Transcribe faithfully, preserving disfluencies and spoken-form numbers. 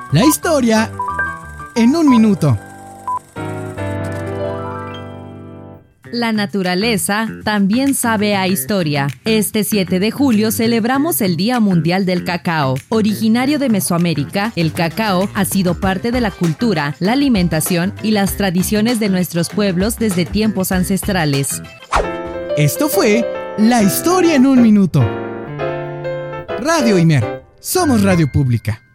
La historia en un minuto. La naturaleza también sabe a historia. Este siete de julio celebramos el Día Mundial del Cacao. Originario de Mesoamérica, el cacao ha sido parte de la cultura, la alimentación y las tradiciones de nuestros pueblos desde tiempos ancestrales. Esto fue La Historia en un Minuto. Radio Imer. Somos Radio Pública.